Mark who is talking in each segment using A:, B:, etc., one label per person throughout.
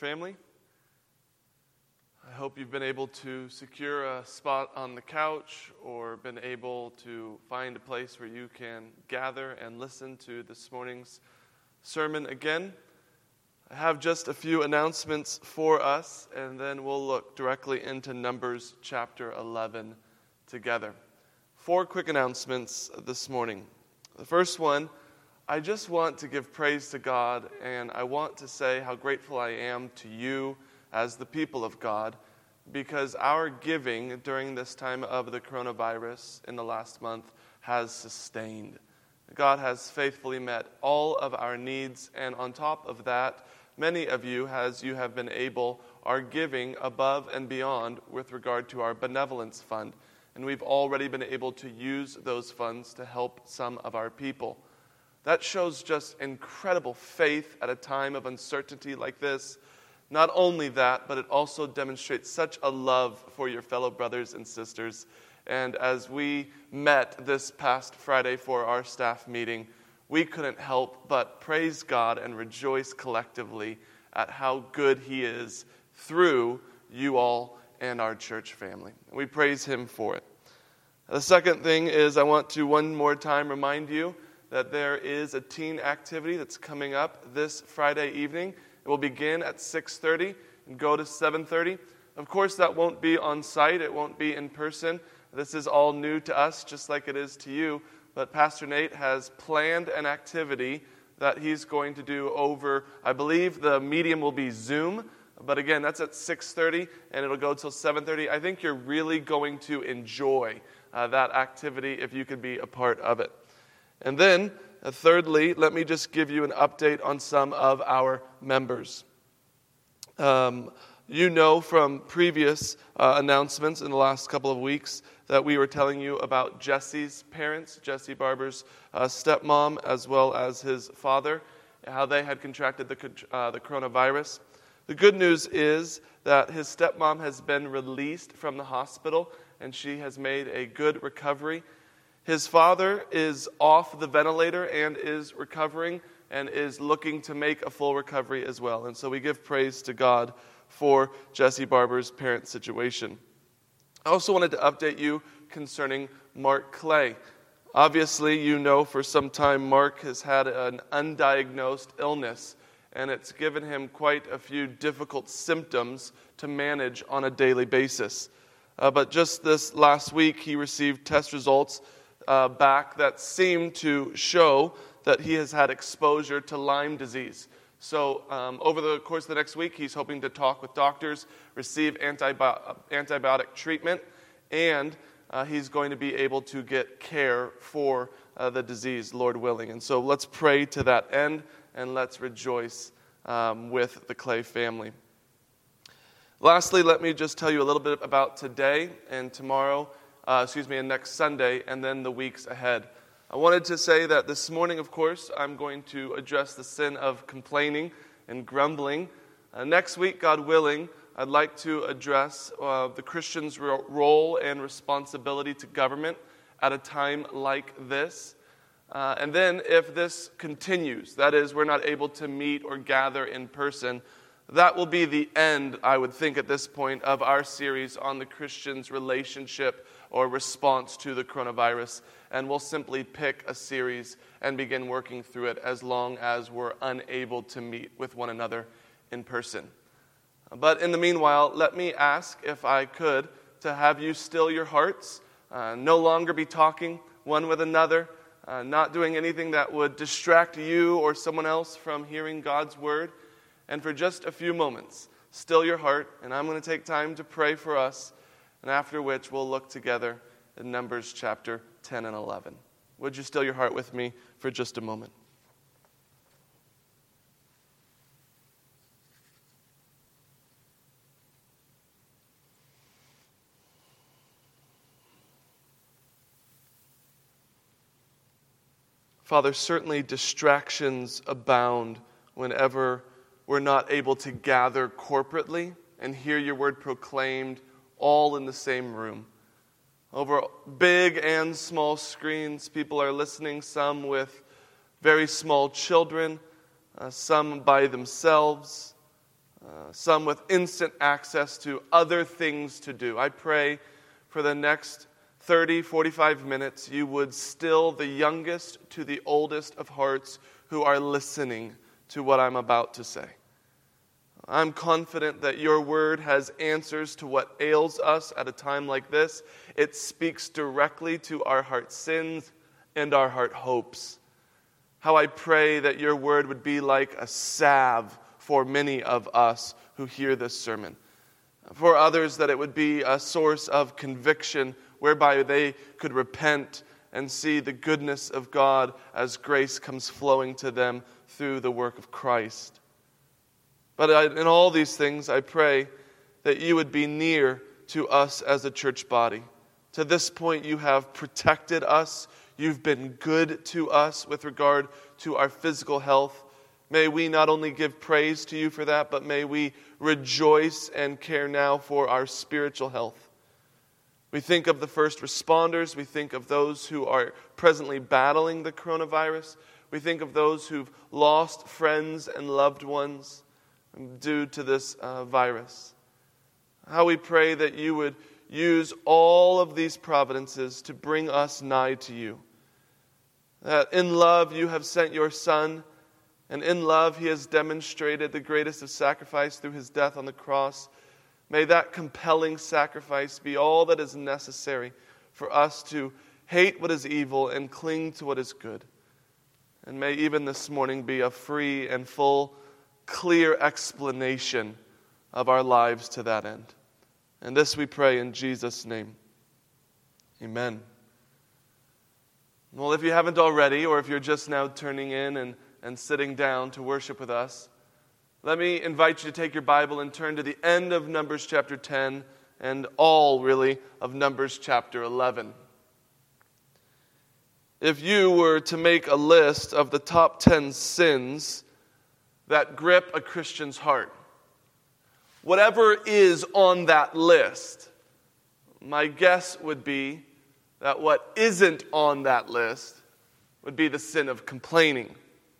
A: family. I hope you've been able to secure a spot on the couch or been able to find a place where you can gather and listen to this morning's sermon again. I have just a few announcements for us, and then we'll look directly into Numbers chapter 11 together. 4 quick announcements this morning. The first one, I just want to give praise to God, and I want to say how grateful I am to you as the people of God, because our giving during this time of the coronavirus in the last month has sustained. God has faithfully met all of our needs, and on top of that, many of you, as you have been able, are giving above and beyond with regard to our benevolence fund, and we've already been able to use those funds to help some of our people. That shows just incredible faith at a time of uncertainty like this. Not only that, but it also demonstrates such a love for your fellow brothers and sisters. And as we met this past Friday for our staff meeting, we couldn't help but praise God and rejoice collectively at how good He is through you all and our church family. We praise Him for it. The second thing is I want to one more time remind you that there is a teen activity that's coming up this Friday evening. It will begin at 6:30 and go to 7:30. Of course, that won't be on site. It won't be in person. This is all new to us, just like it is to you. But Pastor Nate has planned an activity that he's going to do over, I believe the medium will be Zoom. But again, that's at 6:30 and it'll go till 7:30. I think you're really going to enjoy that activity if you could be a part of it. And then, thirdly, let me just give you an update on some of our members. You know from previous announcements in the last couple of weeks that we were telling you about Jesse's parents, Jesse Barber's stepmom, as well as his father, how they had contracted the coronavirus. The good news is that his stepmom has been released from the hospital, and she has made a good recovery. His father is off the ventilator and is recovering and is looking to make a full recovery as well. And so we give praise to God for Jesse Barber's parent situation. I also wanted to update you concerning Mark Clay. Obviously, you know for some time Mark has had an undiagnosed illness, and it's given him quite a few difficult symptoms to manage on a daily basis. But just this last week, he received test results back that seem to show that he has had exposure to Lyme disease. So over the course of the next week, he's hoping to talk with doctors, receive antibiotic treatment, and he's going to be able to get care for the disease, Lord willing. And so let's pray to that end, and let's rejoice with the Clay family. Lastly, let me just tell you a little bit about today and tomorrow, and next Sunday, and then the weeks ahead. I wanted to say that this morning, of course, I'm going to address the sin of complaining and grumbling. Next week, God willing, I'd like to address the Christian's role and responsibility to government at a time like this. And then if this continues, that is, we're not able to meet or gather in person, that will be the end, I would think at this point, of our series on the Christian's relationship or response to the coronavirus, and we'll simply pick a series and begin working through it as long as we're unable to meet with one another in person. But in the meanwhile, let me ask, if I could, to have you still your hearts, no longer be talking one with another, not doing anything that would distract you or someone else from hearing God's word, and for just a few moments, still your heart, and I'm going to take time to pray for us, and after which we'll look together in Numbers chapter 10 and 11. Would you still your heart with me for just a moment? Father, certainly distractions abound whenever we're not able to gather corporately and hear your word proclaimed all in the same room. Over big and small screens, people are listening, some with very small children, some by themselves, some with instant access to other things to do. I pray for the next 30, 45 minutes, you would still the youngest to the oldest of hearts who are listening to what I'm about to say. I'm confident that your word has answers to what ails us at a time like this. It speaks directly to our heart sins and our heart hopes. How I pray that your word would be like a salve for many of us who hear this sermon. For others, that it would be a source of conviction whereby they could repent and see the goodness of God as grace comes flowing to them through the work of Christ. But in all these things, I pray that you would be near to us as a church body. To this point, you have protected us. You've been good to us with regard to our physical health. May we not only give praise to you for that, but may we rejoice and care now for our spiritual health. We think of the first responders. We think of those who are presently battling the coronavirus. We think of those who've lost friends and loved ones due to this virus. How we pray that you would use all of these providences to bring us nigh to you. That in love you have sent your Son, and in love he has demonstrated the greatest of sacrifice through his death on the cross. May that compelling sacrifice be all that is necessary for us to hate what is evil and cling to what is good. And may even this morning be a free and full, clear explanation of our lives to that end. And this we pray in Jesus' name. Amen. Well, if you haven't already, or if you're just now turning in and sitting down to worship with us, let me invite you to take your Bible and turn to the end of Numbers chapter 10 and all, really, of Numbers chapter 11. If you were to make a list of the top 10 sins that grip a Christian's heart, whatever is on that list, my guess would be that what isn't on that list would be the sin of complaining.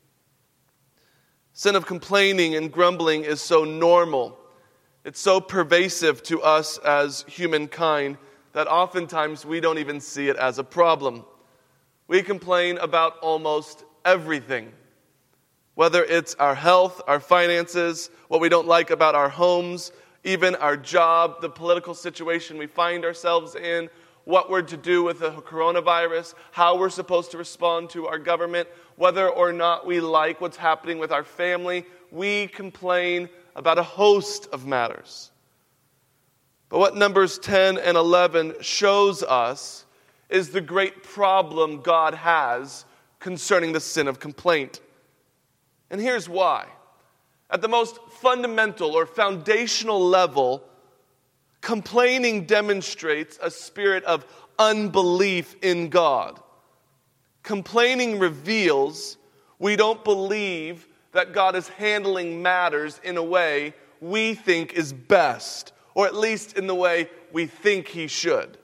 A: Sin of complaining and grumbling is so normal. It's so pervasive to us as humankind that oftentimes we don't even see it as a problem. We complain about almost everything. Whether it's our health, our finances, what we don't like about our homes, even our job, the political situation we find ourselves in, what we're to do with the coronavirus, how we're supposed to respond to our government, whether or not we like what's happening with our family. We complain about a host of matters. But what Numbers 10 and 11 shows us is the great problem God has concerning the sin of complaint. And here's why. At the most fundamental or foundational level, complaining demonstrates a spirit of unbelief in God. Complaining reveals we don't believe that God is handling matters in a way we think is best, or at least in the way we think he should.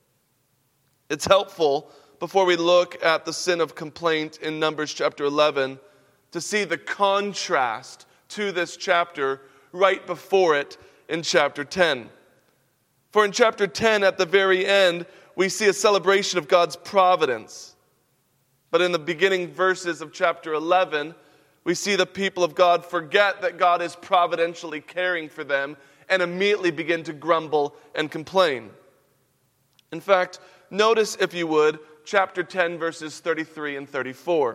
A: It's helpful, before we look at the sin of complaint in Numbers chapter 11, to see the contrast to this chapter right before it in chapter 10. For in chapter 10, at the very end, we see a celebration of God's providence. But in the beginning verses of chapter 11, we see the people of God forget that God is providentially caring for them and immediately begin to grumble and complain. In fact, notice, if you would, chapter 10, verses 33 and 34.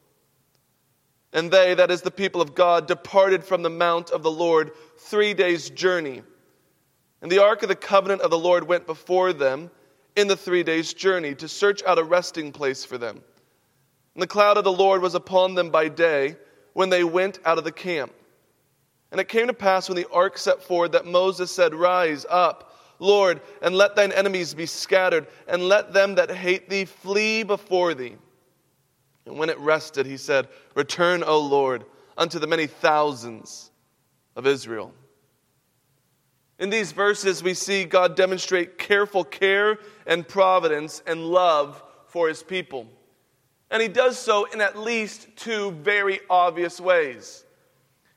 A: And they, that is the people of God, departed from the mount of the Lord 3 days' journey. And the ark of the covenant of the Lord went before them in the 3 days' journey to search out a resting place for them. And the cloud of the Lord was upon them by day when they went out of the camp. And it came to pass when the ark set forward that Moses said, Rise up, Lord, and let thine enemies be scattered, and let them that hate thee flee before thee. And when it rested, he said, Return, O Lord, unto the many thousands of Israel. In these verses, we see God demonstrate careful care and providence and love for his people. And he does so in at least two very obvious ways.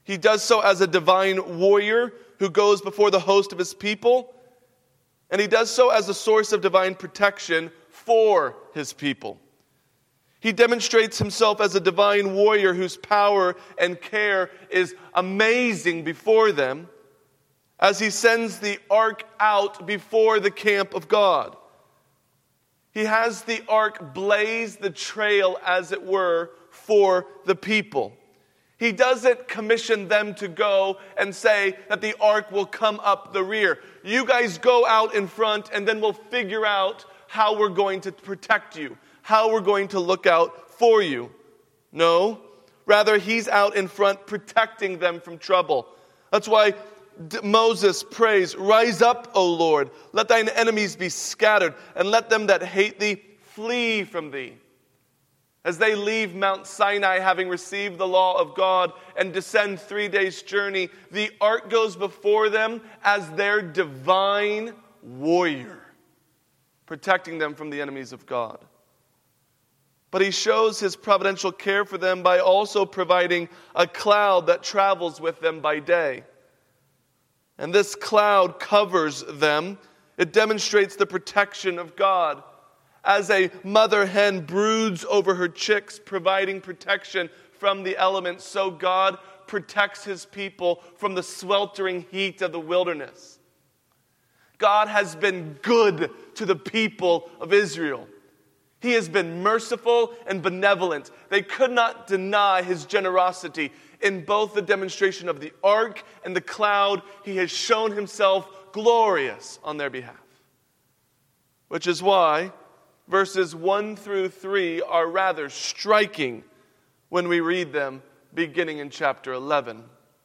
A: He does so as a divine warrior who goes before the host of his people. And he does so as a source of divine protection for his people. He demonstrates himself as a divine warrior whose power and care is amazing before them as he sends the ark out before the camp of God. He has the ark blaze the trail, as it were, for the people. He doesn't commission them to go and say that the ark will come up the rear. You guys go out in front and then we'll figure out how we're going to protect you, how we're going to look out for you. No, rather he's out in front protecting them from trouble. That's why Moses prays, "Rise up, O Lord, let thine enemies be scattered, and let them that hate thee flee from thee." As they leave Mount Sinai, having received the law of God, and descend 3 days' journey, the ark goes before them as their divine warrior, protecting them from the enemies of God. But he shows his providential care for them by also providing a cloud that travels with them by day. And this cloud covers them. It demonstrates the protection of God. As a mother hen broods over her chicks, providing protection from the elements, so God protects his people from the sweltering heat of the wilderness. God has been good to the people of Israel. He has been merciful and benevolent. They could not deny his generosity. In both the demonstration of the ark and the cloud, he has shown himself glorious on their behalf. Which is why verses 1 through 3 are rather striking when we read them beginning in chapter 11.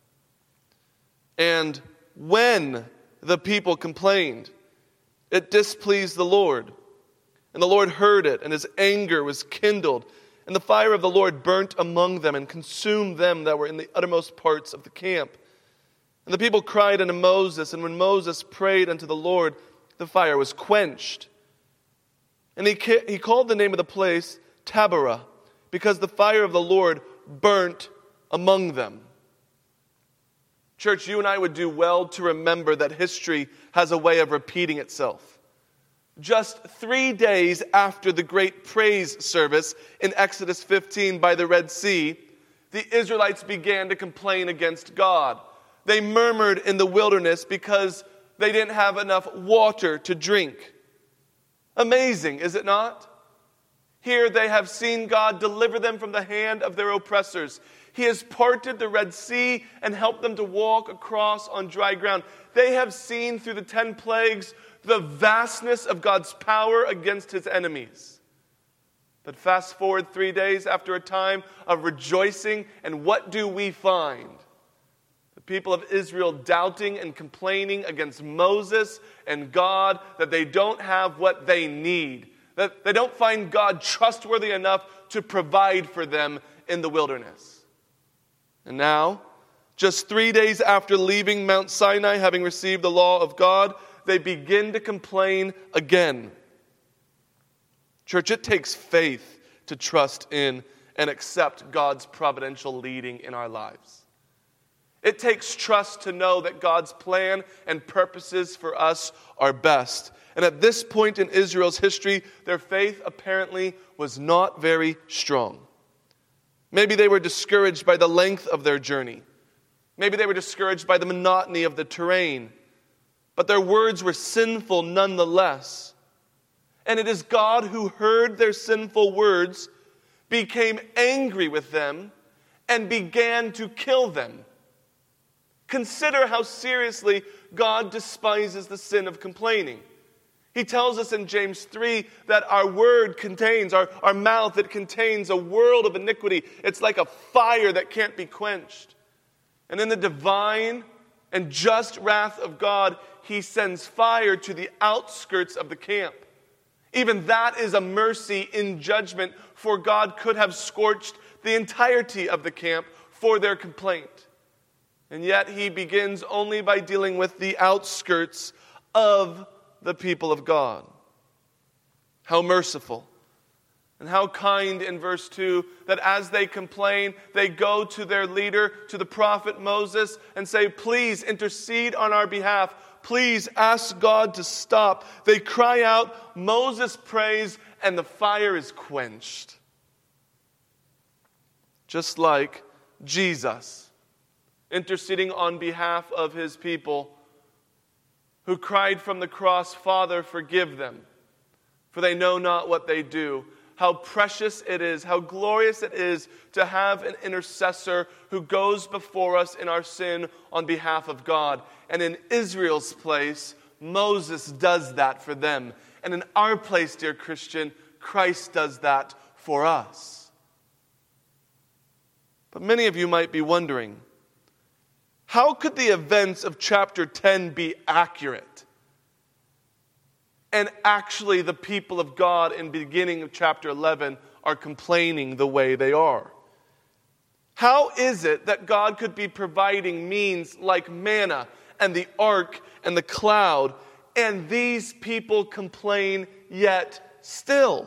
A: And when the people complained, it displeased the Lord. And the Lord heard it, and his anger was kindled. And the fire of the Lord burnt among them and consumed them that were in the uttermost parts of the camp. And the people cried unto Moses, and when Moses prayed unto the Lord, the fire was quenched. And he called the name of the place Taberah, because the fire of the Lord burnt among them. Church, you and I would do well to remember that history has a way of repeating itself. Just 3 days after the great praise service in Exodus 15 by the Red Sea, the Israelites began to complain against God. They murmured in the wilderness because they didn't have enough water to drink. Amazing, is it not? Here they have seen God deliver them from the hand of their oppressors. He has parted the Red Sea and helped them to walk across on dry ground. They have seen through the 10 plagues the vastness of God's power against his enemies. But fast forward 3 days after a time of rejoicing, and what do we find? The people of Israel doubting and complaining against Moses and God that they don't have what they need, that they don't find God trustworthy enough to provide for them in the wilderness. And now, just 3 days after leaving Mount Sinai, having received the law of God, they begin to complain again. Church, it takes faith to trust in and accept God's providential leading in our lives. It takes trust to know that God's plan and purposes for us are best. And at this point in Israel's history, their faith apparently was not very strong. Maybe they were discouraged by the length of their journey. Maybe they were discouraged by the monotony of the terrain. But their words were sinful nonetheless. And it is God who heard their sinful words, became angry with them, and began to kill them. Consider how seriously God despises the sin of complaining. He tells us in James 3 that our word contains, our mouth, it contains a world of iniquity. It's like a fire that can't be quenched. And in the divine and just wrath of God, he sends fire to the outskirts of the camp. Even that is a mercy in judgment, for God could have scorched the entirety of the camp for their complaint. And yet he begins only by dealing with the outskirts of the people of God. How merciful, And how kind in verse 2 that as they complain, they go to their leader, to the prophet Moses, and say, please intercede on our behalf. Please ask God to stop. They cry out, Moses prays, and the fire is quenched. Just like Jesus, interceding on behalf of his people, who cried from the cross, Father, forgive them, for they know not what they do. How precious it is, how glorious it is to have an intercessor who goes before us in our sin on behalf of God. And in Israel's place, Moses does that for them. And in our place, dear Christian, Christ does that for us. But many of you might be wondering, how could the events of chapter 10 be accurate? And actually the people of God in the beginning of chapter 11 are complaining the way they are. How is it that God could be providing means like manna and the ark and the cloud, and these people complain yet still?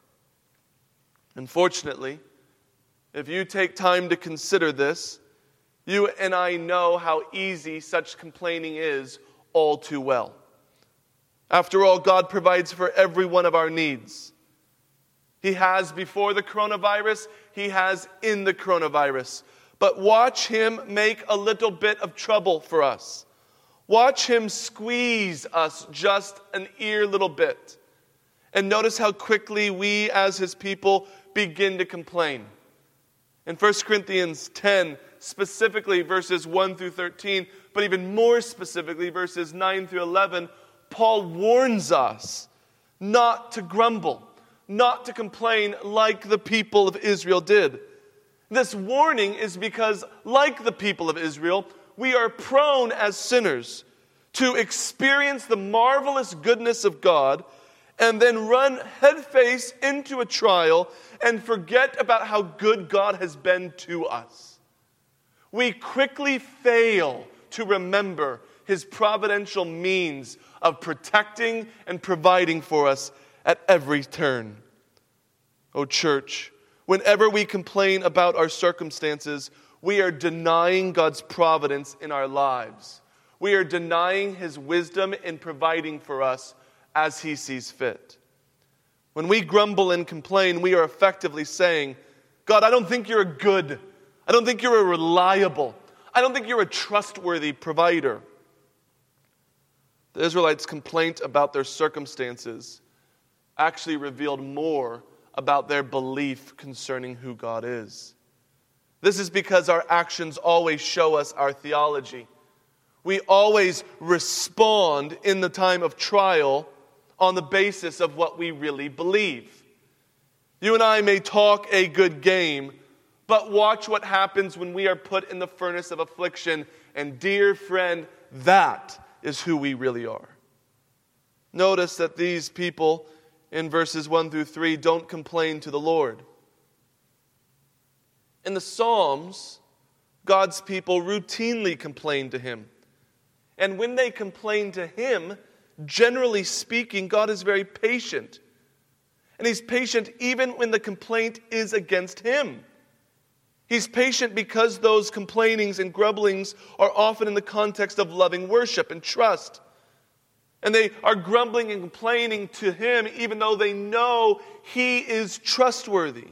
A: Unfortunately, if you take time to consider this, you and I know how easy such complaining is all too well. After all, God provides for every one of our needs. He has before the coronavirus, He has in the coronavirus. But watch Him make a little bit of trouble for us. Watch Him squeeze us just an ear little bit. And notice how quickly we as His people begin to complain. In 1 Corinthians 10, specifically verses 1 through 13, but even more specifically verses 9 through 11, Paul warns us not to grumble, not to complain like the people of Israel did. This warning is because, like the people of Israel, we are prone as sinners to experience the marvelous goodness of God and then run headface into a trial and forget about how good God has been to us. We quickly fail to remember His providential means of protecting and providing for us at every turn. Oh, church, whenever we complain about our circumstances, we are denying God's providence in our lives. We are denying His wisdom in providing for us as He sees fit. When we grumble and complain, we are effectively saying, God, I don't think you're a good, I don't think you're a reliable, I don't think you're a trustworthy provider. The Israelites' complaint about their circumstances actually revealed more about their belief concerning who God is. This is because our actions always show us our theology. We always respond in the time of trial on the basis of what we really believe. You and I may talk a good game, but watch what happens when we are put in the furnace of affliction. And dear friend, that is who we really are. Notice that these people in verses 1 through 3 don't complain to the Lord. In the Psalms, God's people routinely complain to Him. And when they complain to Him, generally speaking, God is very patient. And He's patient even when the complaint is against Him. He's patient because those complainings and grumblings are often in the context of loving worship and trust. And they are grumbling and complaining to Him even though they know He is trustworthy.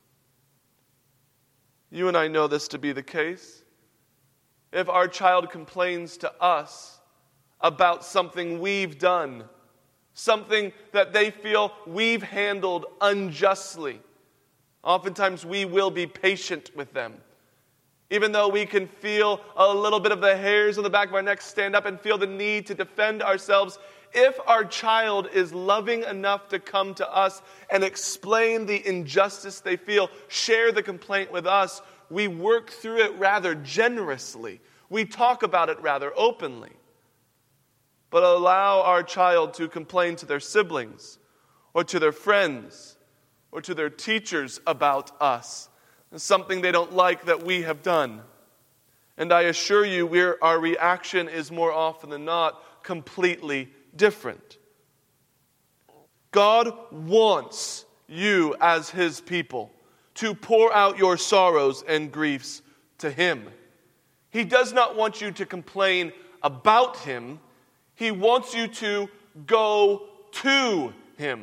A: You and I know this to be the case. If our child complains to us about something we've done, something that they feel we've handled unjustly, oftentimes we will be patient with them. Even though we can feel a little bit of the hairs on the back of our neck stand up and feel the need to defend ourselves, if our child is loving enough to come to us and explain the injustice they feel, share the complaint with us, we work through it rather generously. We talk about it rather openly. But allow our child to complain to their siblings or to their friends or to their teachers about us, something they don't like that we have done. And I assure you, our reaction is more often than not completely different. God wants you as his people to pour out your sorrows and griefs to him. He does not want you to complain about him. He wants you to go to him.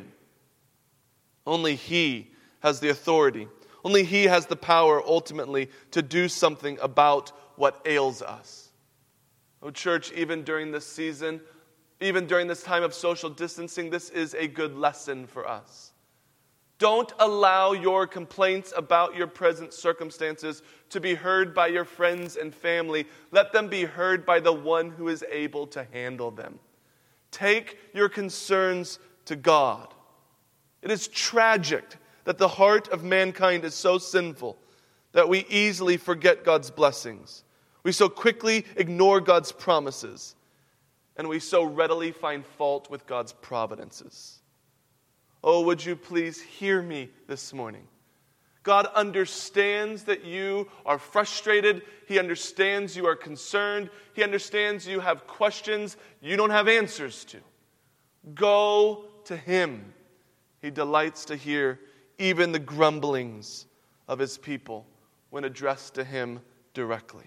A: Only he has the authority. Only he has the power ultimately to do something about what ails us. Oh, church, even during this season, even during this time of social distancing, this is a good lesson for us. Don't allow your complaints about your present circumstances to be heard by your friends and family. Let them be heard by the one who is able to handle them. Take your concerns to God. It is tragic that the heart of mankind is so sinful that we easily forget God's blessings. We so quickly ignore God's promises, and we so readily find fault with God's providences. Oh, would you please hear me this morning? God understands that you are frustrated. He understands you are concerned. He understands you have questions you don't have answers to. Go to him. He delights to hear even the grumblings of his people when addressed to him directly.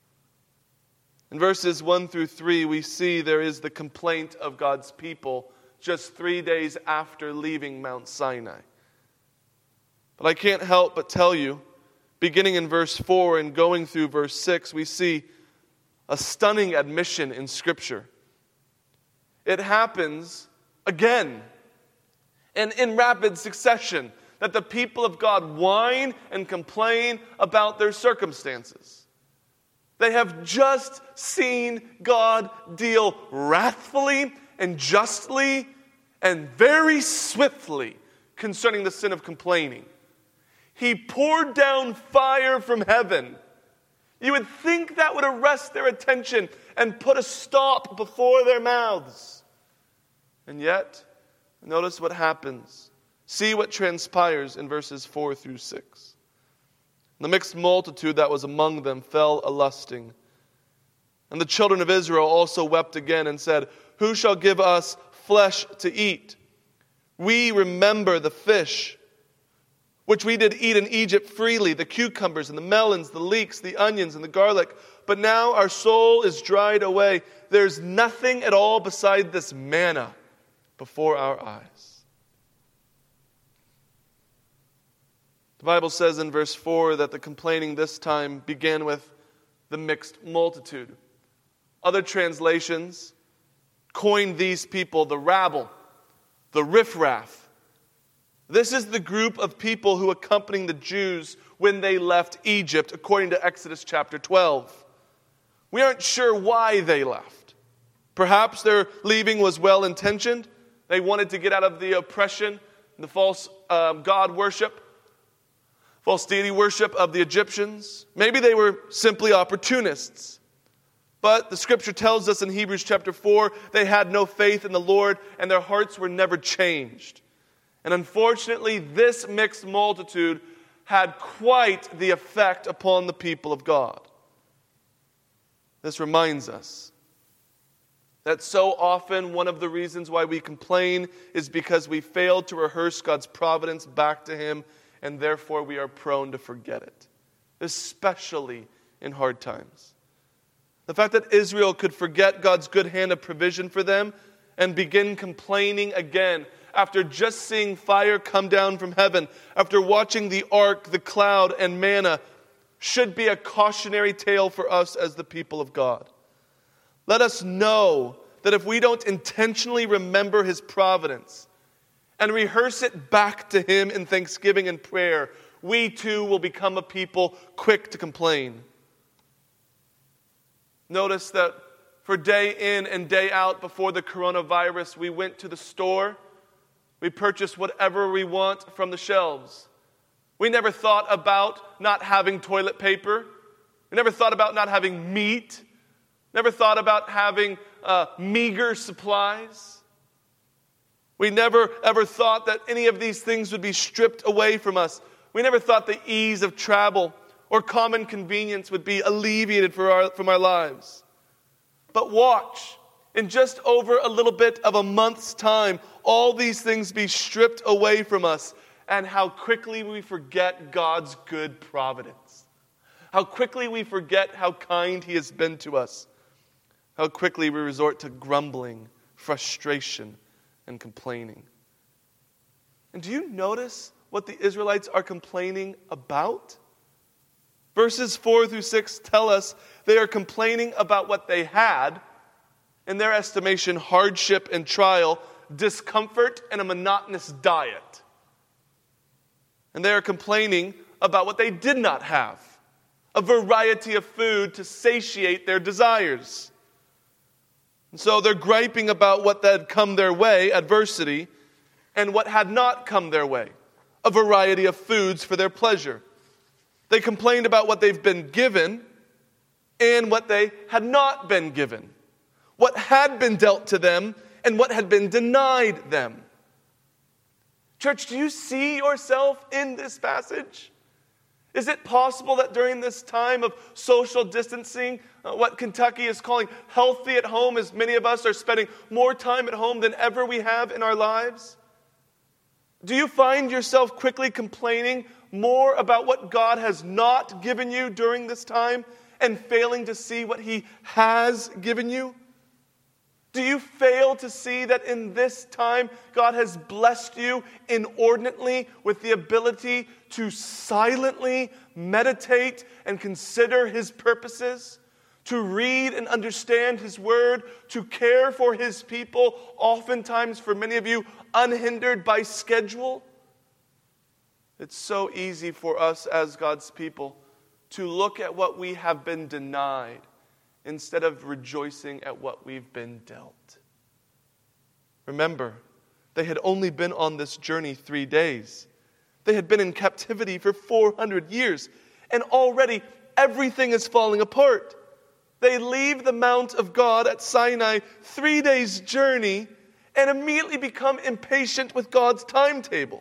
A: In verses 1 through 3, we see there is the complaint of God's people just 3 days after leaving Mount Sinai. But I can't help but tell you, beginning in verse 4 and going through verse 6, we see a stunning admission in Scripture. It happens again, and in rapid succession, that the people of God whine and complain about their circumstances. They have just seen God deal wrathfully and justly and very swiftly concerning the sin of complaining. He poured down fire from heaven. You would think that would arrest their attention and put a stop before their mouths. And yet, notice what happens. See what transpires in verses 4 through 6. The mixed multitude that was among them fell a-lusting. And the children of Israel also wept again and said, "Who shall give us flesh to eat? We remember the fish, which we did eat in Egypt freely, the cucumbers and the melons, the leeks, the onions and the garlic. But now our soul is dried away. There's nothing at all beside this manna before our eyes." The Bible says in verse 4 that the complaining this time began with the mixed multitude. Other translations coined these people the rabble, the riffraff. This is the group of people who accompanied the Jews when they left Egypt, according to Exodus chapter 12. We aren't sure why they left. Perhaps their leaving was well-intentioned. They wanted to get out of the oppression, the false god worship, false deity worship of the Egyptians. Maybe they were simply opportunists. But the scripture tells us in Hebrews chapter 4, they had no faith in the Lord and their hearts were never changed. And unfortunately, this mixed multitude had quite the effect upon the people of God. This reminds us that so often one of the reasons why we complain is because we failed to rehearse God's providence back to him, and therefore we are prone to forget it, especially in hard times. The fact that Israel could forget God's good hand of provision for them and begin complaining again after just seeing fire come down from heaven, after watching the ark, the cloud, and manna, should be a cautionary tale for us as the people of God. Let us know that if we don't intentionally remember his providence and rehearse it back to him in thanksgiving and prayer, we too will become a people quick to complain. Notice that for day in and day out before the coronavirus, we went to the store. We purchased whatever we want from the shelves. We never thought about not having toilet paper. We never thought about not having meat. Never thought about having meager supplies. We never ever thought that any of these things would be stripped away from us. We never thought the ease of travel or common convenience would be alleviated from our lives. But watch, in just over a little bit of a month's time, all these things be stripped away from us, and how quickly we forget God's good providence. How quickly we forget how kind He has been to us. How quickly we resort to grumbling, frustration, and complaining. And do you notice what the Israelites are complaining about? Verses 4 through 6 tell us they are complaining about what they had, in their estimation, hardship and trial, discomfort, and a monotonous diet. And they are complaining about what they did not have, a variety of food to satiate their desires. And so they're griping about what had come their way, adversity, and what had not come their way, a variety of foods for their pleasure. They complained about what they've been given and what they had not been given, what had been dealt to them and what had been denied them. Church, do you see yourself in this passage? Is it possible that during this time of social distancing, what Kentucky is calling healthy at home, as many of us are spending more time at home than ever we have in our lives? Do you find yourself quickly complaining more about what God has not given you during this time and failing to see what He has given you? Do you fail to see that in this time God has blessed you inordinately with the ability to silently meditate and consider His purposes, to read and understand His Word, to care for His people, oftentimes for many of you, unhindered by schedule? It's so easy for us as God's people to look at what we have been denied instead of rejoicing at what we've been dealt. Remember, they had only been on this journey 3 days. They had been in captivity for 400 years, and already everything is falling apart. They leave the Mount of God at Sinai, 3 days' journey, and immediately become impatient with God's timetable.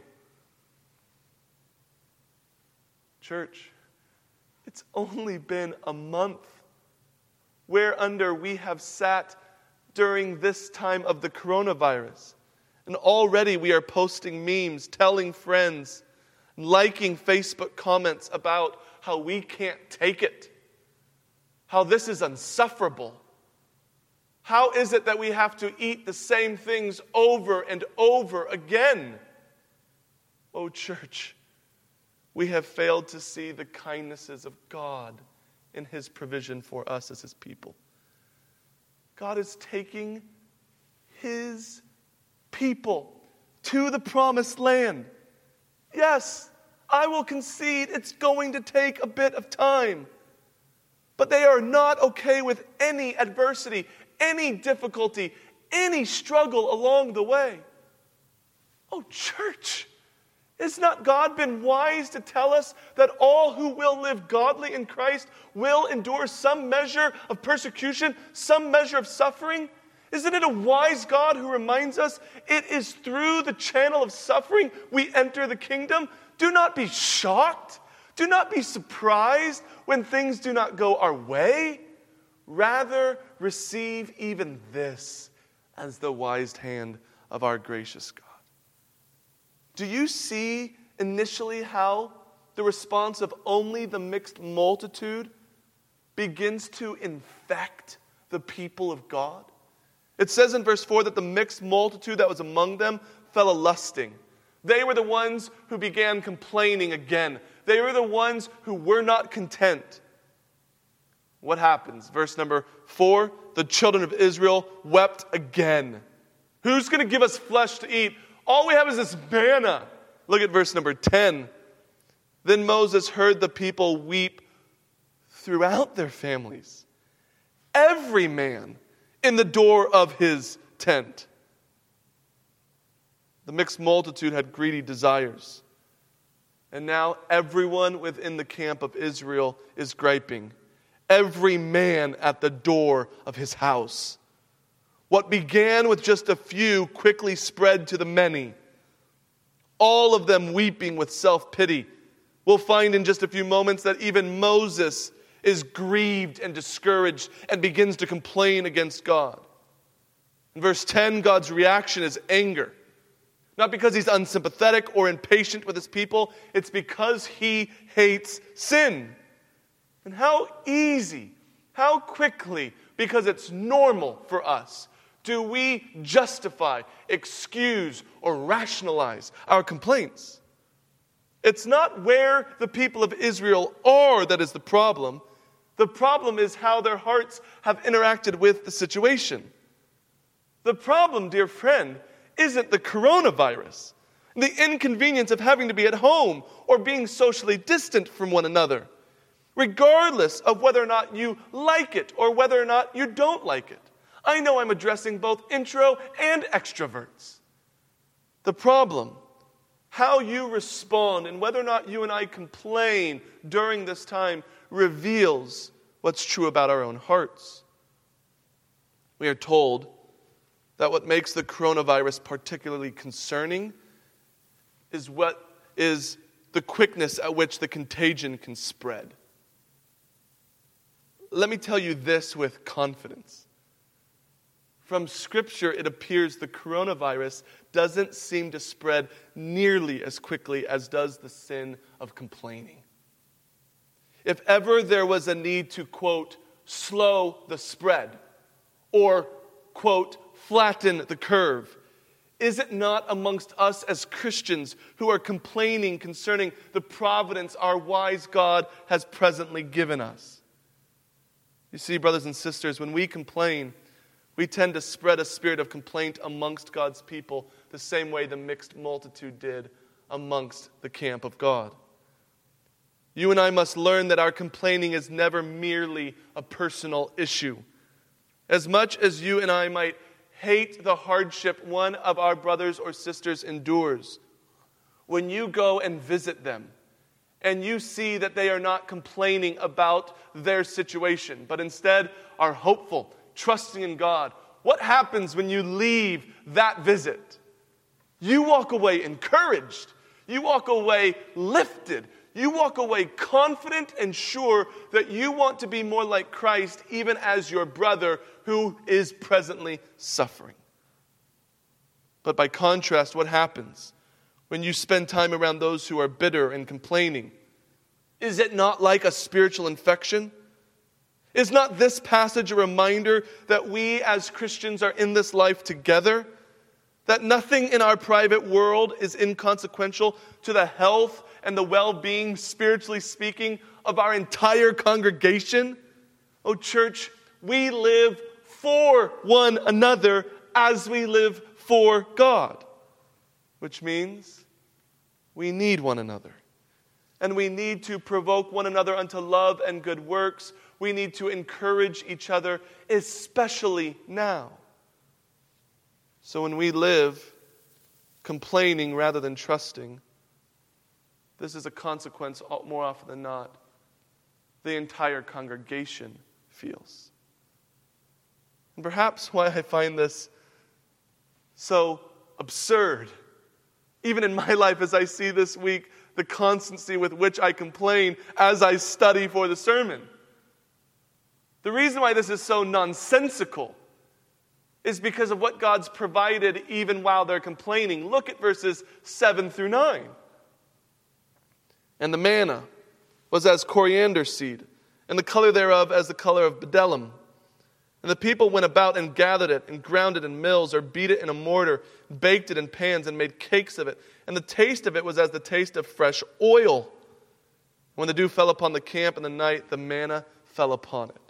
A: Church, it's only been a month whereunder we have sat during this time of the coronavirus. And already we are posting memes, telling friends, liking Facebook comments about how we can't take it, how this is insufferable. How is it that we have to eat the same things over and over again? Oh, church, we have failed to see the kindnesses of God in His provision for us as His people. God is taking His people to the promised land. Yes, I will concede it's going to take a bit of time. But they are not okay with any adversity, any difficulty, any struggle along the way. Oh, church, has not God been wise to tell us that all who will live godly in Christ will endure some measure of persecution, some measure of suffering? Isn't it a wise God who reminds us it is through the channel of suffering we enter the kingdom? Do not be shocked. Do not be surprised when things do not go our way. Rather, receive even this as the wise hand of our gracious God. Do you see initially how the response of only the mixed multitude begins to infect the people of God? It says in verse 4 that the mixed multitude that was among them fell a-lusting. They were the ones who began complaining again. They were the ones who were not content. What happens? Verse number 4, the children of Israel wept again. Who's going to give us flesh to eat? All we have is this manna. Look at verse number 10. Then Moses heard the people weep throughout their families, every man in the door of his tent. The mixed multitude had greedy desires. And now everyone within the camp of Israel is griping. Every man at the door of his house. What began with just a few quickly spread to the many. All of them weeping with self-pity. We'll find in just a few moments that even Moses is grieved and discouraged and begins to complain against God. In verse 10, God's reaction is anger. Not because he's unsympathetic or impatient with his people. It's because he hates sin. And how easy, how quickly, because it's normal for us, do we justify, excuse, or rationalize our complaints? It's not where the people of Israel are that is the problem. The problem is how their hearts have interacted with the situation. The problem, dear friend, isn't the coronavirus, the inconvenience of having to be at home or being socially distant from one another, regardless of whether or not you like it or whether or not you don't like it. I know I'm addressing both intro and extroverts. The problem, how you respond and whether or not you and I complain during this time, reveals what's true about our own hearts. We are told that what makes the coronavirus particularly concerning is the quickness at which the contagion can spread. Let me tell you this with confidence. From Scripture, it appears the coronavirus doesn't seem to spread nearly as quickly as does the sin of complaining. If ever there was a need to, quote, slow the spread, or, quote, flatten the curve, is it not amongst us as Christians who are complaining concerning the providence our wise God has presently given us? You see, brothers and sisters, when we complain, we tend to spread a spirit of complaint amongst God's people the same way the mixed multitude did amongst the camp of God. You and I must learn that our complaining is never merely a personal issue. As much as you and I might hate the hardship one of our brothers or sisters endures, when you go and visit them and you see that they are not complaining about their situation, but instead are hopeful, trusting in God, what happens when you leave that visit? You walk away encouraged. You walk away lifted. You walk away confident and sure that you want to be more like Christ even as your brother who is presently suffering. But by contrast, what happens when you spend time around those who are bitter and complaining? Is it not like a spiritual infection? Is not this passage a reminder that we as Christians are in this life together? That nothing in our private world is inconsequential to the health and the well-being, spiritually speaking, of our entire congregation? Oh, church, we live for one another as we live for God, which means we need one another. And we need to provoke one another unto love and good works. We need to encourage each other, especially now. So when we live complaining rather than trusting, this is a consequence more often than not the entire congregation feels. And perhaps why I find this so absurd, even in my life as I see this week the constancy with which I complain as I study for the sermon. The reason why this is so nonsensical is because of what God's provided even while they're complaining. Look at verses 7 through 9. And the manna was as coriander seed, and the color thereof as the color of bdellium. And the people went about and gathered it, and ground it in mills, or beat it in a mortar, baked it in pans, and made cakes of it. And the taste of it was as the taste of fresh oil. When the dew fell upon the camp in the night, the manna fell upon it.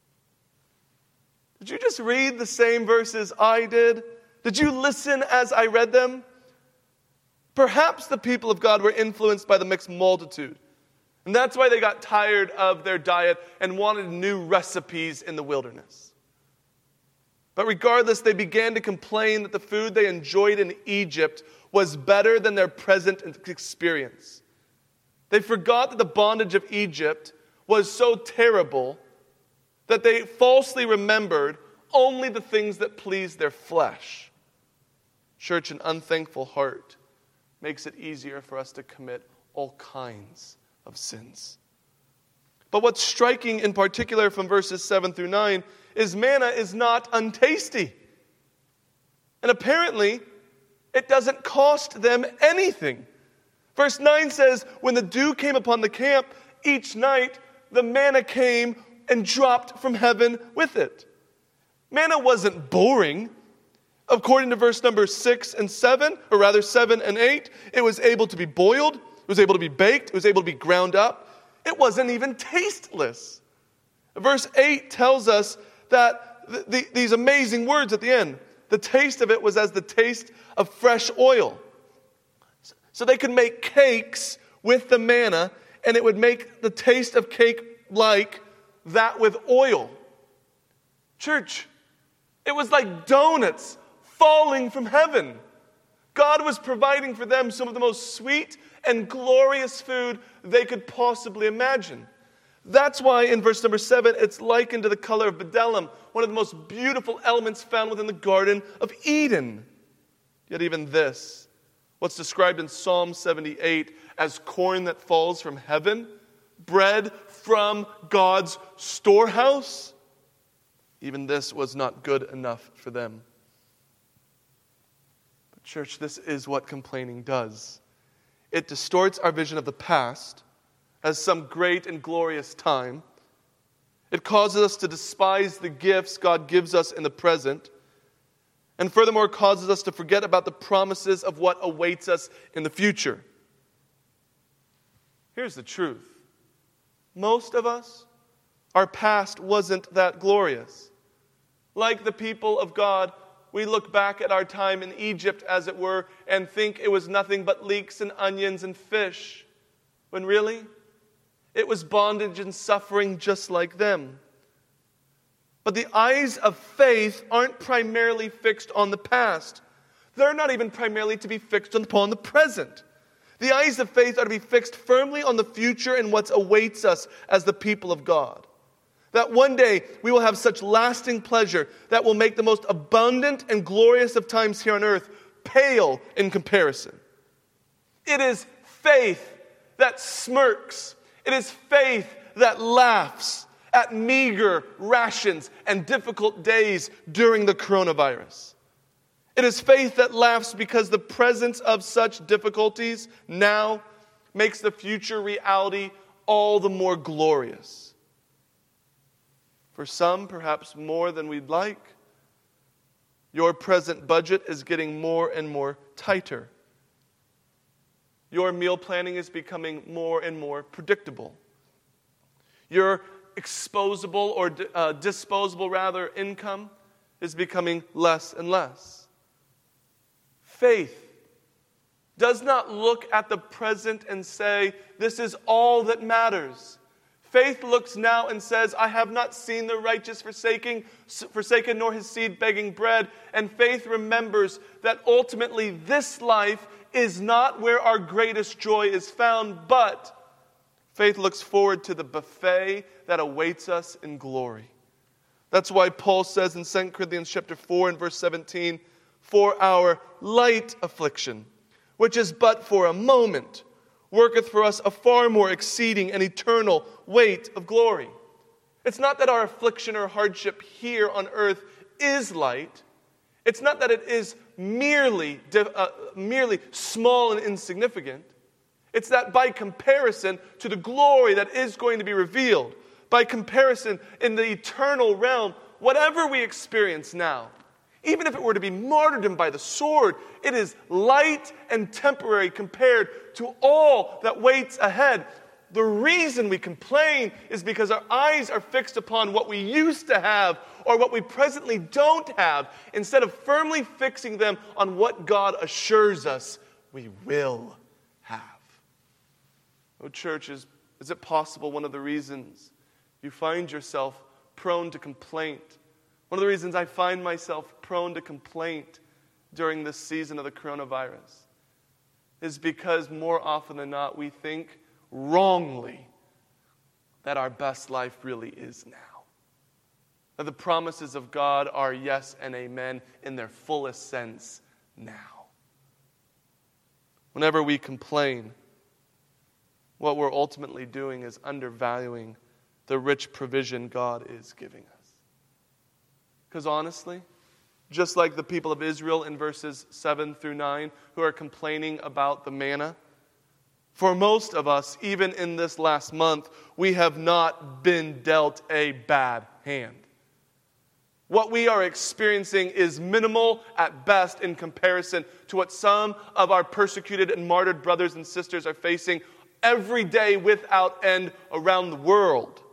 A: Did you just read the same verses I did? Did you listen as I read them? Perhaps the people of God were influenced by the mixed multitude. And that's why they got tired of their diet and wanted new recipes in the wilderness. But regardless, they began to complain that the food they enjoyed in Egypt was better than their present experience. They forgot that the bondage of Egypt was so terrible that they falsely remembered only the things that pleased their flesh. Church, an unthankful heart makes it easier for us to commit all kinds of sins. But what's striking in particular from verses 7 through 9 is manna is not untasty. And apparently, It doesn't cost them anything. Verse 9 says, when the dew came upon the camp, each night the manna came and dropped from heaven with it. Manna wasn't boring. According to verse number 6 and 7, or rather 7 and 8, it was able to be boiled, it was able to be baked, it was able to be ground up. It wasn't even tasteless. Verse 8 tells us that these amazing words at the end. The taste of it was as the taste of fresh oil. So they could make cakes with the manna, and it would make the taste of cake like that with oil. Church, it was like donuts falling from heaven. God was providing for them some of the most sweet and glorious food they could possibly imagine. That's why in verse number 7, it's likened to the color of bdellium, one of the most beautiful elements found within the Garden of Eden. Yet even this, what's described in Psalm 78 as corn that falls from heaven, bread from God's storehouse, even this was not good enough for them. But church, this is what complaining does. It distorts our vision of the past as some great and glorious time. It causes us to despise the gifts God gives us in the present, and furthermore causes us to forget about the promises of what awaits us in the future. Here's the truth. Most of us, our past wasn't that glorious. Like the people of God, we look back at our time in Egypt, as it were, and think it was nothing but leeks and onions and fish, when really, it was bondage and suffering just like them. But the eyes of faith aren't primarily fixed on the past. They're not even primarily to be fixed upon the present. The eyes of faith are to be fixed firmly on the future and what awaits us as the people of God. That one day we will have such lasting pleasure that will make the most abundant and glorious of times here on earth pale in comparison. It is faith that smirks. It is faith that laughs at meager rations and difficult days during the coronavirus. It is faith that laughs because the presence of such difficulties now makes the future reality all the more glorious. For some, perhaps more than we'd like, your present budget is getting more and more tighter. Your meal planning is becoming more and more predictable. Your exposable or disposable income is becoming less and less. Faith does not look at the present and say, this is all that matters. Faith looks now and says, I have not seen the righteous forsaken, nor his seed begging bread. And faith remembers that ultimately this life is not where our greatest joy is found, but faith looks forward to the buffet that awaits us in glory. That's why Paul says in 2 Corinthians chapter 4 and verse 17, for our light affliction, which is but for a moment, worketh for us a far more exceeding and eternal weight of glory. It's not that our affliction or hardship here on earth is light. It's not that it is merely small and insignificant. It's that by comparison to the glory that is going to be revealed, by comparison in the eternal realm, whatever we experience now, even if it were to be martyrdom by the sword, it is light and temporary compared to all that waits ahead. The reason we complain is because our eyes are fixed upon what we used to have or what we presently don't have, instead of firmly fixing them on what God assures us we will have. Oh, church, is it possible one of the reasons you find yourself prone to complaint? One of the reasons I find myself prone to complaint during this season of the coronavirus is because more often than not we think wrongly that our best life really is now. That the promises of God are yes and amen in their fullest sense now. Whenever we complain, what we're ultimately doing is undervaluing the rich provision God is giving us. Because honestly, just like the people of Israel in verses 7 through 9 who are complaining about the manna. For most of us, even in this last month, we have not been dealt a bad hand. What we are experiencing is minimal at best in comparison to what some of our persecuted and martyred brothers and sisters are facing every day without end around the world.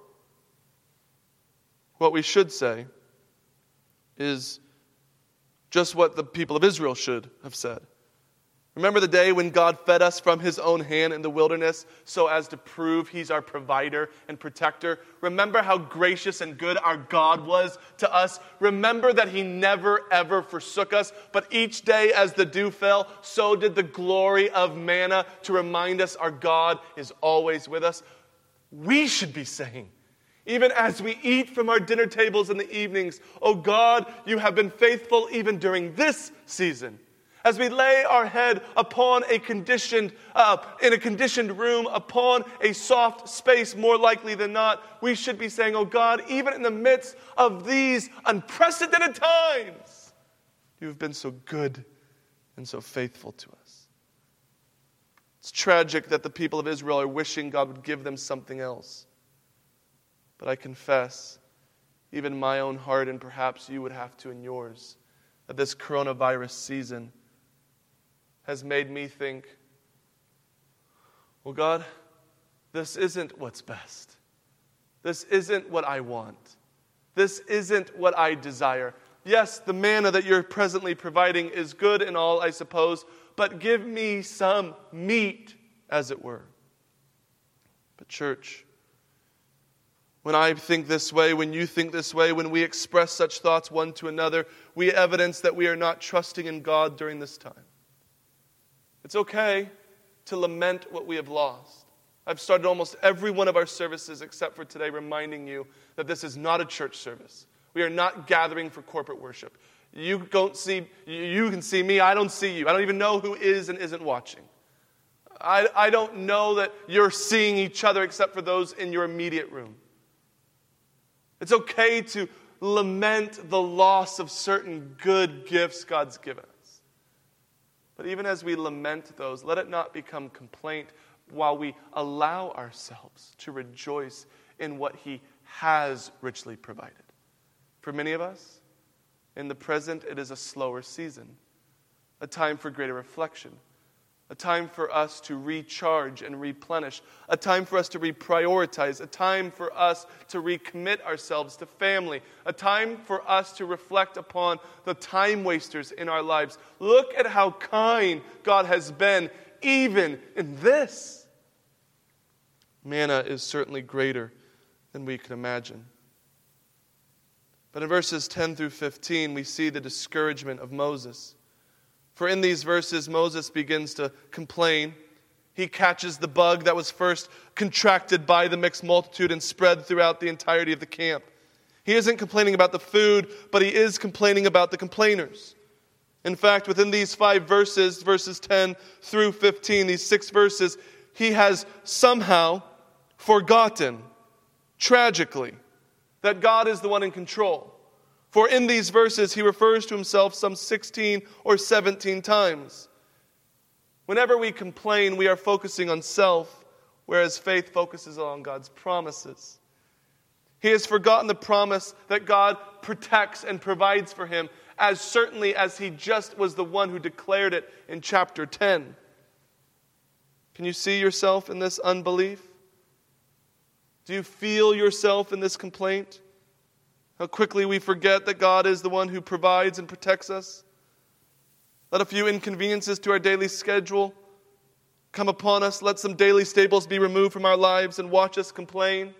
A: What we should say is just what the people of Israel should have said. Remember the day when God fed us from his own hand in the wilderness so as to prove he's our provider and protector? Remember how gracious and good our God was to us? Remember that he never ever forsook us, but each day as the dew fell, so did the glory of manna to remind us our God is always with us. We should be saying, even as we eat from our dinner tables in the evenings, "Oh God, you have been faithful even during this season." As we lay our head upon in a conditioned room, upon a soft space, more likely than not, we should be saying, "Oh God, even in the midst of these unprecedented times, you've been so good and so faithful to us." It's tragic that the people of Israel are wishing God would give them something else. But I confess, even in my own heart, and perhaps you would have to in yours, that this coronavirus season has made me think, well, God, this isn't what's best. This isn't what I want. This isn't what I desire. Yes, the manna that you're presently providing is good and all, I suppose, but give me some meat, as it were. But church, when I think this way, when you think this way, when we express such thoughts one to another, we evidence that we are not trusting in God during this time. It's okay to lament what we have lost. I've started almost every one of our services except for today reminding you that this is not a church service. We are not gathering for corporate worship. You can see me, I don't see you. I don't even know who is and isn't watching. I don't know that you're seeing each other except for those in your immediate room. It's okay to lament the loss of certain good gifts God's given us. But even as we lament those, let it not become complaint while we allow ourselves to rejoice in what he has richly provided. For many of us, in the present, it is a slower season, a time for greater reflection, a time for us to recharge and replenish, a time for us to reprioritize, a time for us to recommit ourselves to family, a time for us to reflect upon the time wasters in our lives. Look at how kind God has been even in this. Manna is certainly greater than we can imagine. But in verses 10 through 15, we see the discouragement of Moses. For in these verses, Moses begins to complain. He catches the bug that was first contracted by the mixed multitude and spread throughout the entirety of the camp. He isn't complaining about the food, but he is complaining about the complainers. In fact, within these 5 verses, verses 10 through 15, these 6 verses, he has somehow forgotten, tragically, that God is the one in control. For in these verses, he refers to himself some 16 or 17 times. Whenever we complain, we are focusing on self, whereas faith focuses on God's promises. He has forgotten the promise that God protects and provides for him, as certainly as he just was the one who declared it in chapter 10. Can you see yourself in this unbelief? Do you feel yourself in this complaint? How quickly we forget that God is the one who provides and protects us. Let a few inconveniences to our daily schedule come upon us. Let some daily staples be removed from our lives and watch us complain.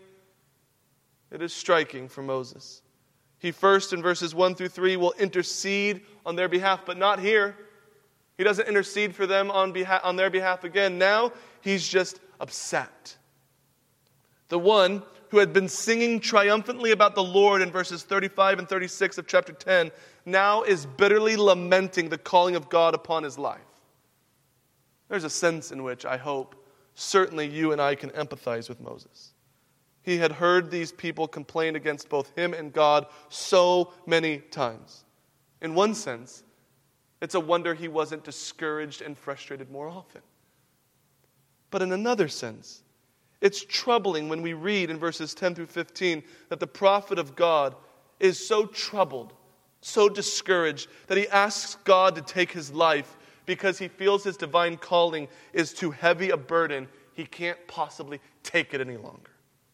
A: It is striking for Moses. He first, in verses 1 through 3, will intercede on their behalf, but not here. He doesn't intercede for them on their behalf again. Now, he's just upset. The one who had been singing triumphantly about the Lord in verses 35 and 36 of chapter 10, now is bitterly lamenting the calling of God upon his life. There's a sense in which I hope certainly you and I can empathize with Moses. He had heard these people complain against both him and God so many times. In one sense, it's a wonder he wasn't discouraged and frustrated more often. But in another sense, it's troubling when we read in verses 10 through 15 that the prophet of God is so troubled, so discouraged, that he asks God to take his life because he feels his divine calling is too heavy a burden. He can't possibly take it any longer.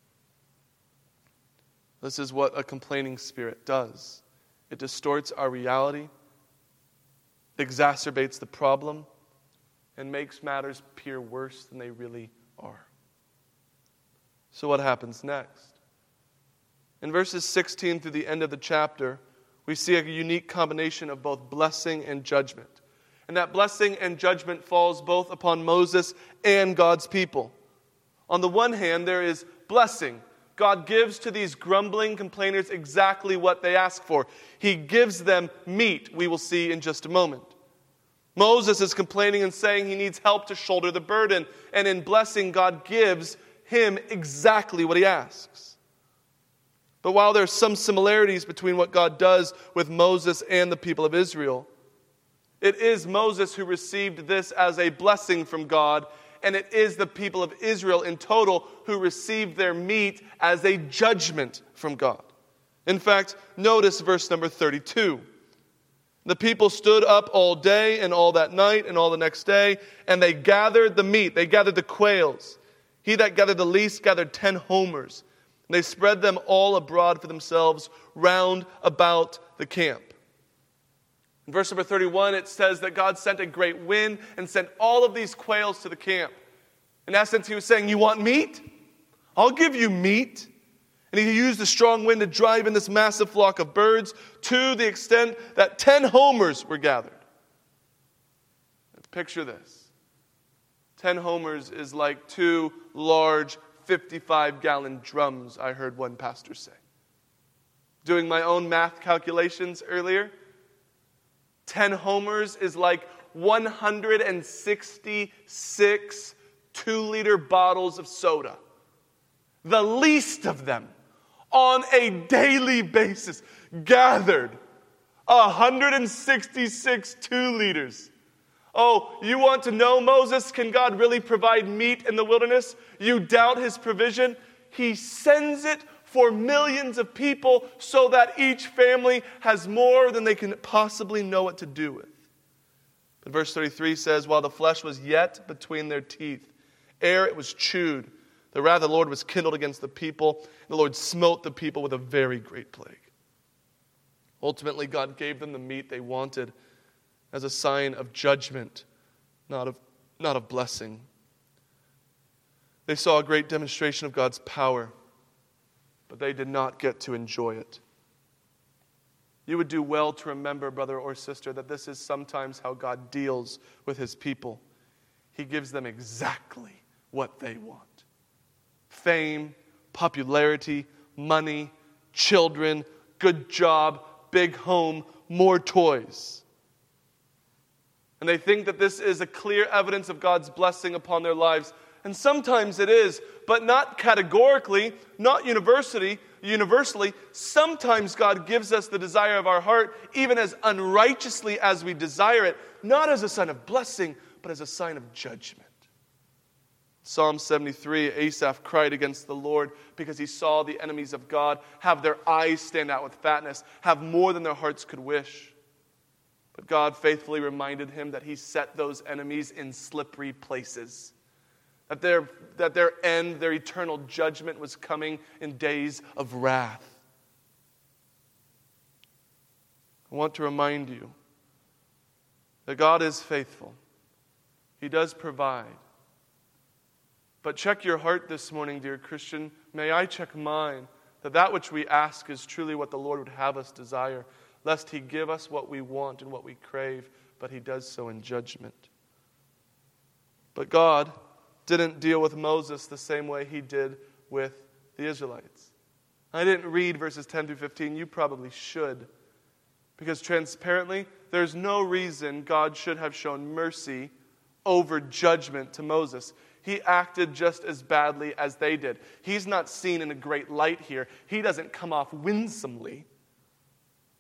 A: This is what a complaining spirit does. It distorts our reality, exacerbates the problem, and makes matters appear worse than they really are. So what happens next? In verses 16 through the end of the chapter, we see a unique combination of both blessing and judgment. And that blessing and judgment falls both upon Moses and God's people. On the one hand, there is blessing. God gives to these grumbling complainers exactly what they ask for. He gives them meat, we will see in just a moment. Moses is complaining and saying he needs help to shoulder the burden. And in blessing, God gives him exactly what he asks. But while there are some similarities between what God does with Moses and the people of Israel, it is Moses who received this as a blessing from God, and it is the people of Israel in total who received their meat as a judgment from God. In fact, notice verse number 32. The people stood up all day and all that night and all the next day, and they gathered the meat, they gathered the quails. He that gathered the least gathered 10 homers. And they spread them all abroad for themselves round about the camp. In verse number 31, it says that God sent a great wind and sent all of these quails to the camp. In essence, he was saying, you want meat? I'll give you meat. And he used a strong wind to drive in this massive flock of birds to the extent that 10 homers were gathered. Picture this. 10 homers is like 2 large 55-gallon drums, I heard one pastor say. Doing my own math calculations earlier, 10 homers is like 166 2-liter bottles of soda. The least of them, on a daily basis, gathered 166 2-liters. Oh, you want to know, Moses, can God really provide meat in the wilderness? You doubt his provision? He sends it for millions of people so that each family has more than they can possibly know what to do with. But verse 33 says, while the flesh was yet between their teeth, ere it was chewed, the wrath of the Lord was kindled against the people. The Lord smote the people with a very great plague. Ultimately, God gave them the meat they wanted as a sign of judgment, not of blessing. They saw a great demonstration of God's power, but they did not get to enjoy it. You would do well to remember, brother or sister, that this is sometimes how God deals with his people. He gives them exactly what they want. Fame, popularity, money, children, good job, big home, more toys. And they think that this is a clear evidence of God's blessing upon their lives. And sometimes it is, but not categorically, not universally. Sometimes God gives us the desire of our heart, even as unrighteously as we desire it, not as a sign of blessing, but as a sign of judgment. Psalm 73, Asaph cried against the Lord because he saw the enemies of God have their eyes stand out with fatness, have more than their hearts could wish. But God faithfully reminded him that he set those enemies in slippery places. That their end, their eternal judgment was coming in days of wrath. I want to remind you that God is faithful. He does provide. But check your heart this morning, dear Christian. May I check mine, that which we ask is truly what the Lord would have us desire, lest he give us what we want and what we crave, but he does so in judgment. But God didn't deal with Moses the same way he did with the Israelites. I didn't read verses 10 through 15. You probably should. Because transparently, there's no reason God should have shown mercy over judgment to Moses. He acted just as badly as they did. He's not seen in a great light here. He doesn't come off winsomely.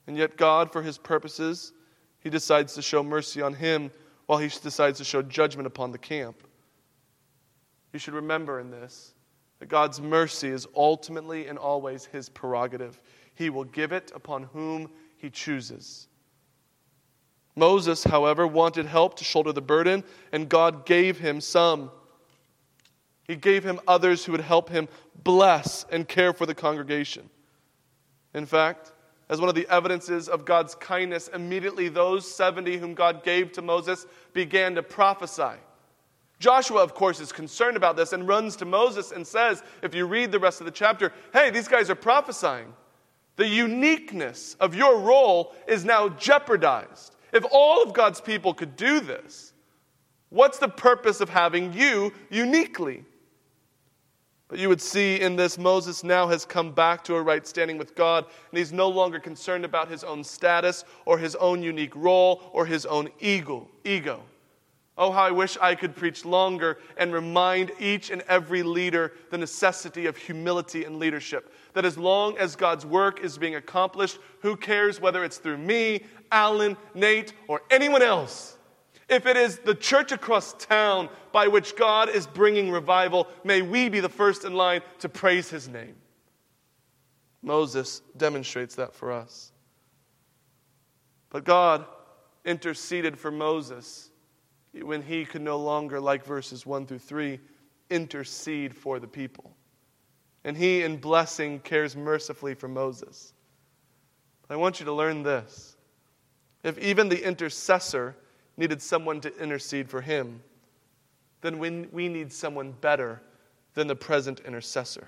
A: And yet God, for his purposes, he decides to show mercy on him while he decides to show judgment upon the camp. You should remember in this that God's mercy is ultimately and always his prerogative. He will give it upon whom he chooses. Moses, however, wanted help to shoulder the burden, and God gave him some. He gave him others who would help him bless and care for the congregation. In fact, as one of the evidences of God's kindness, immediately those 70 whom God gave to Moses began to prophesy. Joshua, of course, is concerned about this and runs to Moses and says, if you read the rest of the chapter, hey, these guys are prophesying. The uniqueness of your role is now jeopardized. If all of God's people could do this, what's the purpose of having you uniquely? But you would see in this, Moses now has come back to a right standing with God, and he's no longer concerned about his own status or his own unique role or his own ego. Oh, how I wish I could preach longer and remind each and every leader the necessity of humility and leadership. That as long as God's work is being accomplished, who cares whether it's through me, Alan, Nate, or anyone else? If it is the church across town by which God is bringing revival, may we be the first in line to praise his name. Moses demonstrates that for us. But God interceded for Moses when he could no longer, like verses 1 through 3, intercede for the people. And he, in blessing, cares mercifully for Moses. I want you to learn this. If even the intercessor needed someone to intercede for him, then we need someone better than the present intercessor.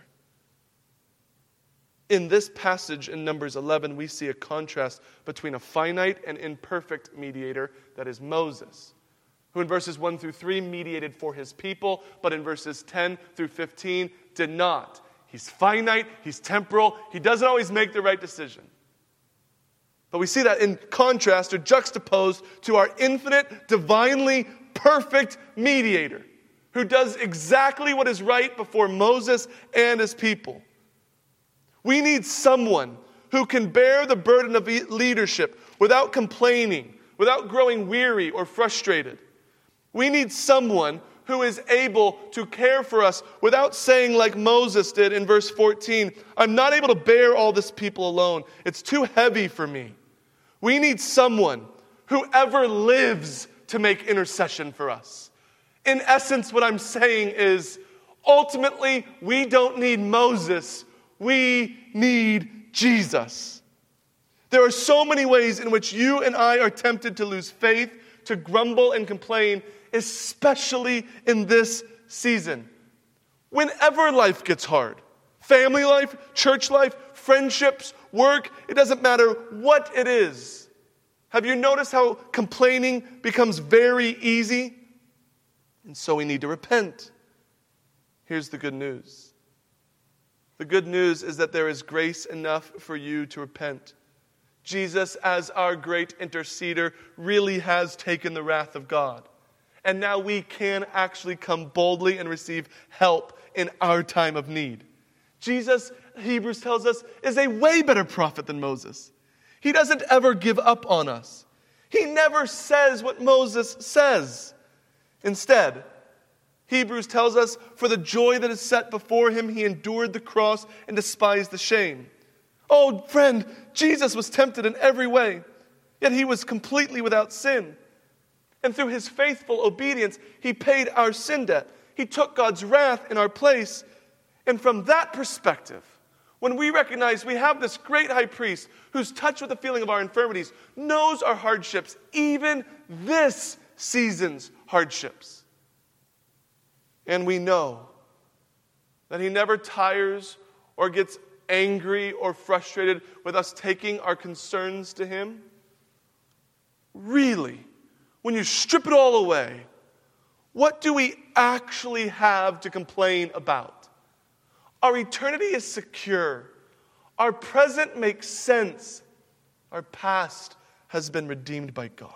A: In this passage in Numbers 11, we see a contrast between a finite and imperfect mediator, that is Moses, who in verses 1 through 3 mediated for his people, but in verses 10 through 15 did not. He's finite, he's temporal, he doesn't always make the right decision. But we see that in contrast or juxtaposed to our infinite, divinely perfect mediator who does exactly what is right before Moses and his people. We need someone who can bear the burden of leadership without complaining, without growing weary or frustrated. We need someone who is able to care for us without saying like Moses did in verse 14, I'm not able to bear all this people alone. It's too heavy for me. We need someone who ever lives to make intercession for us. In essence, what I'm saying is, ultimately, we don't need Moses. We need Jesus. There are so many ways in which you and I are tempted to lose faith, to grumble and complain, especially in this season. Whenever life gets hard, family life, church life, friendships, work, it doesn't matter what it is. Have you noticed how complaining becomes very easy? And so we need to repent. Here's the good news. The good news is that there is grace enough for you to repent. Jesus, as our great interceder, really has taken the wrath of God. And now we can actually come boldly and receive help in our time of need. Jesus, Hebrews tells us, is a way better prophet than Moses. He doesn't ever give up on us. He never says what Moses says. Instead, Hebrews tells us, for the joy that is set before him, he endured the cross and despised the shame. Oh, friend, Jesus was tempted in every way, yet he was completely without sin. And through his faithful obedience, he paid our sin debt. He took God's wrath in our place. And from that perspective, when we recognize we have this great high priest who's touched with the feeling of our infirmities, knows our hardships, even this season's hardships. And we know that he never tires or gets angry or frustrated with us taking our concerns to him. Really, when you strip it all away, what do we actually have to complain about? Our eternity is secure. Our present makes sense. Our past has been redeemed by God.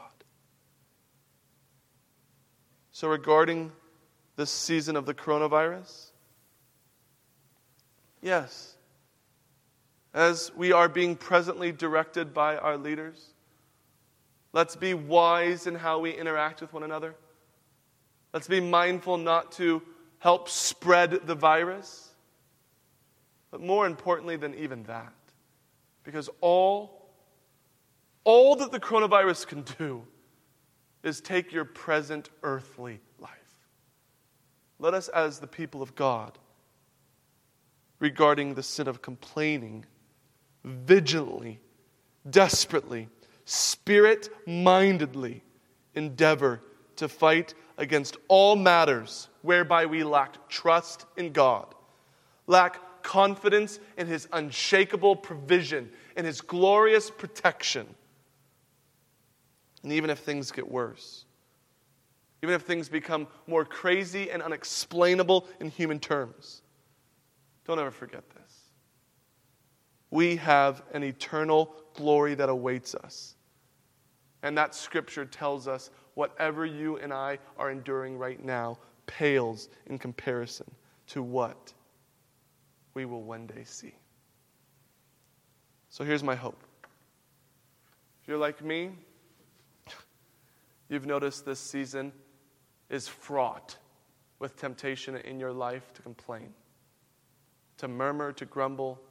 A: So regarding this season of the coronavirus, yes, as we are being presently directed by our leaders. Let's be wise in how we interact with one another. Let's be mindful not to help spread the virus. But more importantly than even that, because all that the coronavirus can do is take your present earthly life. Let us, as the people of God, regarding the sin of complaining, vigilantly, desperately, spirit-mindedly endeavor to fight against all matters whereby we lack trust in God, lack confidence in His unshakable provision, in His glorious protection. And even if things get worse, even if things become more crazy and unexplainable in human terms, don't ever forget this. We have an eternal glory that awaits us. And that scripture tells us whatever you and I are enduring right now pales in comparison to what we will one day see. So here's my hope. If you're like me, you've noticed this season is fraught with temptation in your life to complain, to murmur, to grumble.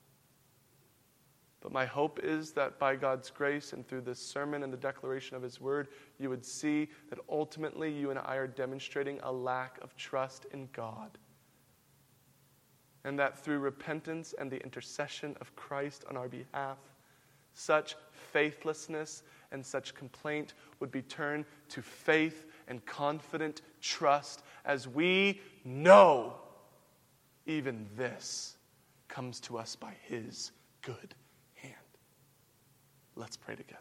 A: But my hope is that by God's grace and through this sermon and the declaration of His word, you would see that ultimately you and I are demonstrating a lack of trust in God. And that through repentance and the intercession of Christ on our behalf, such faithlessness and such complaint would be turned to faith and confident trust as we know even this comes to us by His good hand. Let's pray together.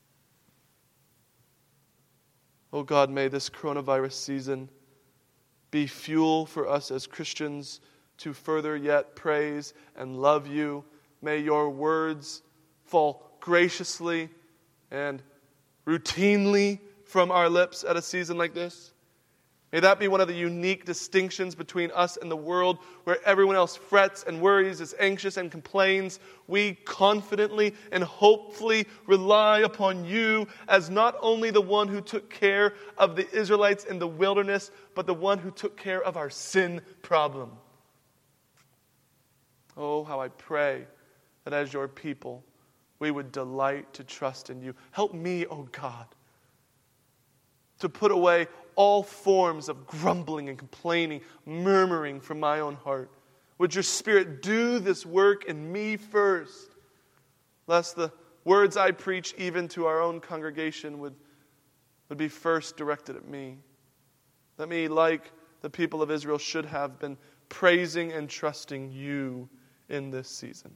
A: Oh God, may this coronavirus season be fuel for us as Christians to further yet praise and love You. May Your words fall graciously and routinely from our lips at a season like this. May that be one of the unique distinctions between us and the world, where everyone else frets and worries, is anxious and complains. We confidently and hopefully rely upon You as not only the one who took care of the Israelites in the wilderness, but the one who took care of our sin problem. Oh, how I pray that as Your people, we would delight to trust in You. Help me, oh God, to put away all forms of grumbling and complaining, murmuring from my own heart. Would Your Spirit do this work in me first, lest the words I preach even to our own congregation would be first directed at me. Let me, like the people of Israel should have, been praising and trusting You in this season.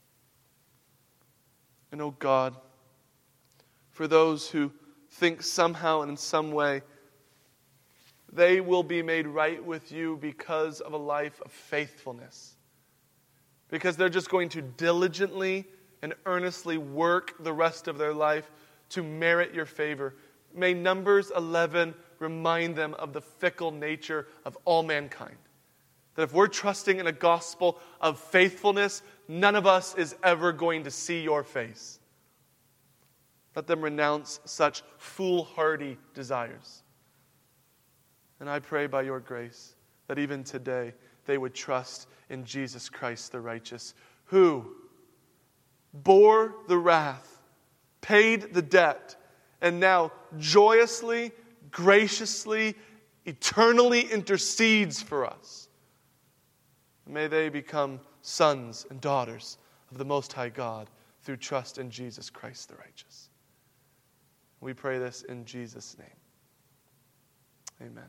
A: And oh God, for those who think somehow and in some way they will be made right with You because of a life of faithfulness, because they're just going to diligently and earnestly work the rest of their life to merit Your favor, may Numbers 11 remind them of the fickle nature of all mankind. That if we're trusting in a gospel of faithfulness, none of us is ever going to see Your face. Let them renounce such foolhardy desires. And I pray by Your grace that even today they would trust in Jesus Christ the righteous, who bore the wrath, paid the debt, and now joyously, graciously, eternally intercedes for us. May they become sons and daughters of the Most High God through trust in Jesus Christ the righteous. We pray this in Jesus' name. Amen.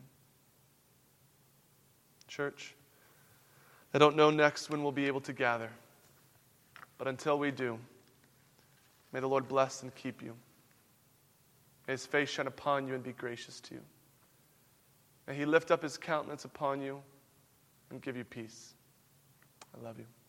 A: Church, I don't know next when we'll be able to gather, but until we do, may the Lord bless and keep you. May His face shine upon you and be gracious to you. May He lift up His countenance upon you and give you peace. I love you.